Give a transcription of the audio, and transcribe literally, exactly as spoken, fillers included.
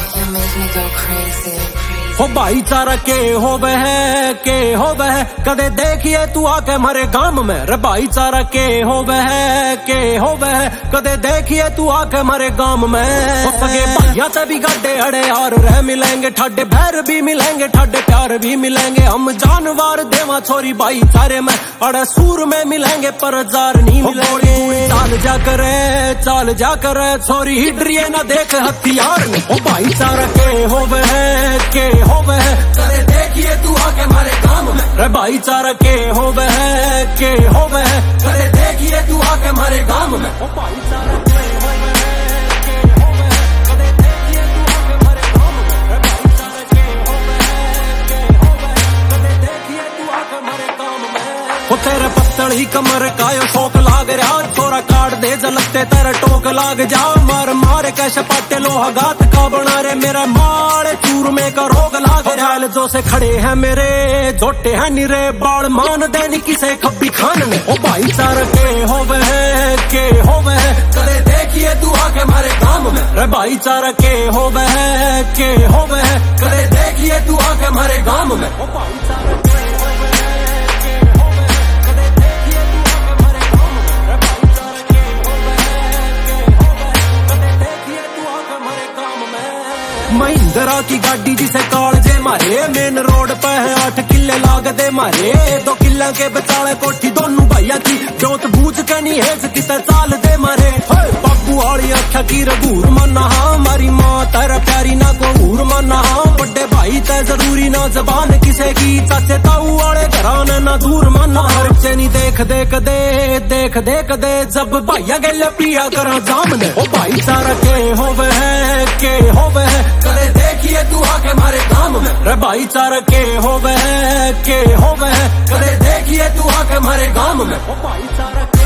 You make me go crazy. हो भाईचारा के हो वह के हो वह कदे देखिए तू आके मारे गांव में रे भाईचारा के हो वह के हो वह कदे देखिए तू आके मारे गांव में हो सके भैया से भी गड्ढे अड़े और रह मिलेंगे ठाडे भैर भी मिलेंगे ठाडे प्यार भी मिलेंगे हम जानवर देवा छोरी भाईचारे में अड़े सूर में मिलेंगे पर जार नहीं मिलेंगे चाल जा करे चाल जा करे छोरी हिडरिए ना देख हथियार में ओ भाईचारा के हो वह के हो वह करे देखिए तू आके मारे गांव में रे भाईचारा के हो वह के हो वह करे देखिए तू आके मारे गांव में ओ भाईचारा के हो वह के हो वह करे देखिए तू आके मारे गांव में रे भाईचारा के हो वह के हो वह करे देखिए तू आके मारे गांव में ओ तेरे पत्तल ही कमर कायो शौक लाग रहा छोरा काट दे जलते तेरा टोक लाग जा मार मार कैश पाटे लोहा गात का बना रे मेरा मार चूर में का रोग लाग रहा जो से खड़े हैं मेरे जोटे हैं निरे बाल मान देनी किसे खब्बी खान ने ओ भाईचारा के हो वह के हो वह कदे देखिए तू आके मारे गांव में रे भाईचारा के हो वह के हो वह कदे देखिए तू आके मारे गांव में ओ भाईचारा के महिंद्रा की गाड़ी जिसे कालजे मारे मेन रोड पे है आठ किले लाग दे मारे दो किला के बेचाले कोठी दोनों भैया की जोत बूझ के नहीं है किसे चाल दे मारे बाबू वाली आख्या की रघूर मना हमारी माँ तेरा प्यारी ना को घूर मना बड़े भाई ते जरूरी ना जबान किसे की चाचे ताऊ वाले घराने ना दूर मना बच्चे नहीं देख देख दे देख देख दे जब भैया गले पिया करा जामने ओ भाईचारा के हो वह के हो वह करे देखिए तू आके मारे गांव में रे भाईचारा के हो वह के हो वह करे देखिए तू आके मारे गांव में ओ भाईचारा